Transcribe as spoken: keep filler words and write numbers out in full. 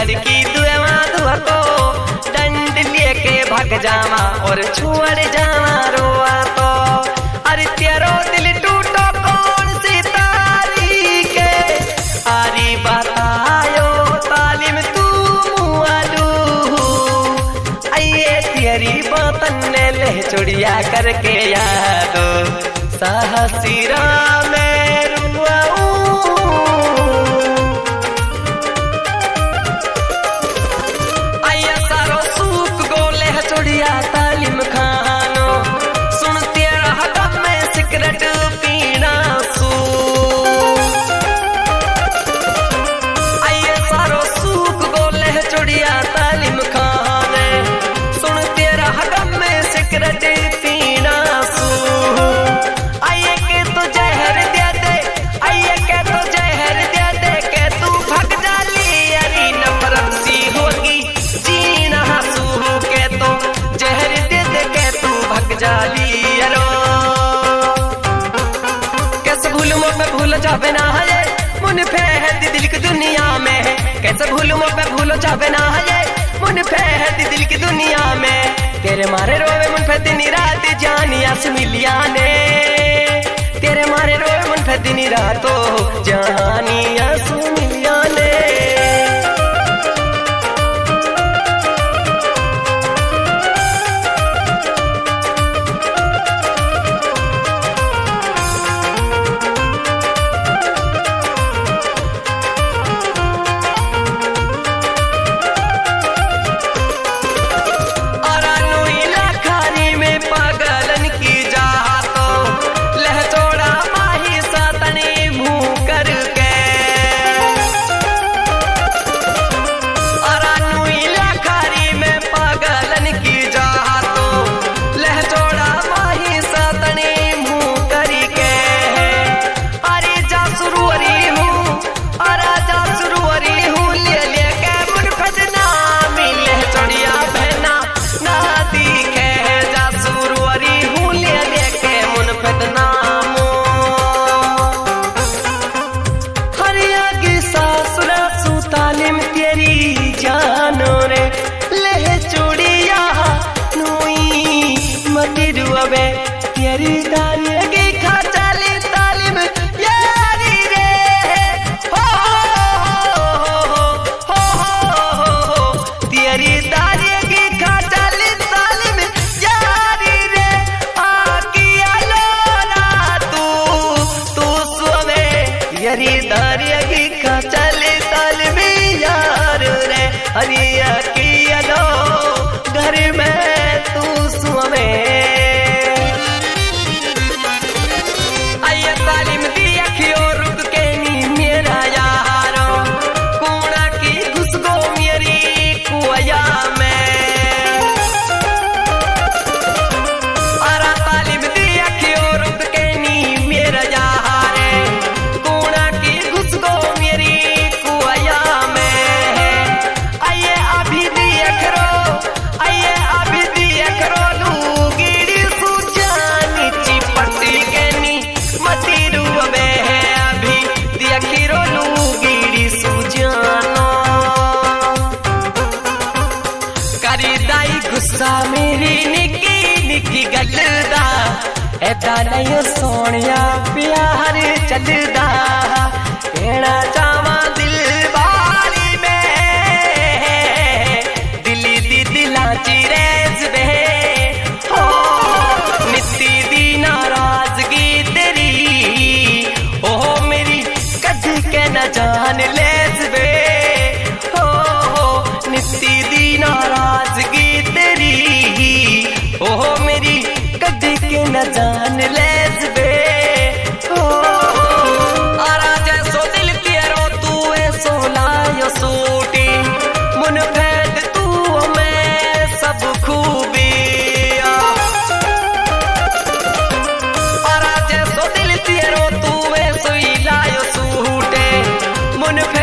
लड़की दुआ दुआ को डंड लेके भाग जावा और छोड़ जावा रोआ तो। अरे तेरो दिल टूटो कौन सी तारी के आरी बतायो तालिम तू मुआलू। आइए तेरी बतन ने ले चुड़िया करके यादो साहसीरा में रुआऊं। आइया सारो सूख गोले चुड़िया तालिम खानो सुन तेरा हदम में सिगरेट पीना सू। आइया सारो सूख गोले चुड़िया तालिम खाने सुन तेरा हदम में सिगरेट पीना सू। आइए के तो जहर दे दे आइए के तो जहर दे दे के तू भग जाली अरी नफरत सी होगी जीना हंसू के तो जहर दे दे के तू भग जाली अरो। कैसे भूलूं मैं भूल जावे ना है मुन फैद दिल की दुनिया में। कैसे भूलूं मैं भूल जावे ना है मुन फैद दिल की दुनिया में। तेरे मारे रोवे मुन फैद दिन रात जानिया सुमिलिया ने। तेरे मारे रोवे मुन फैद दिन रातो जानिया सुमिलिया ने। तेरी तारी की खा चली तालिम यारी रे हो हो हो हो। तेरी तारी की खा चली तालिम यारी रे आकिया लोना तू तू सुवे। तेरी तारी की खा चली तालिम यार रे अरे आकिया लो घर में तू सुवे। तालिम दी अखियों रुक के नी मेरा यारो कूड़ा की घुसगो मेरी कुया में। अरा तालिम दी अखियों रुक के नी मेरा यारे कूड़ा की घुसगो मेरी कुया में। आइए अभी देख रो आइए अभी देख रो लूगीड़ी सुजानी चिपटी के नी मती रुवे है अभी देखिरो लूगीड़ी सुजानो। करी दाई गुस्सा मेरी निकी निकी गलदा ऐदा नहीं सोनिया प्यार चलदा। कहना चावा दिल बारी में दिली दी दिला चिरेज बे हो नित्ती दी नाराजगी तेरी ओह मेरी कद के न जान लेस बे हो हो। नित्ती दी नाराजगी तेरी ओह मेरी कद के न जान लेस बे हो। आरा जैसो दिल तेरो तू ऐसो लायो सूटी मुन फैद तू मैं सब खूबी। आरा जैसो दिल तेरो तू ऐसो ही लायो सूटे मुन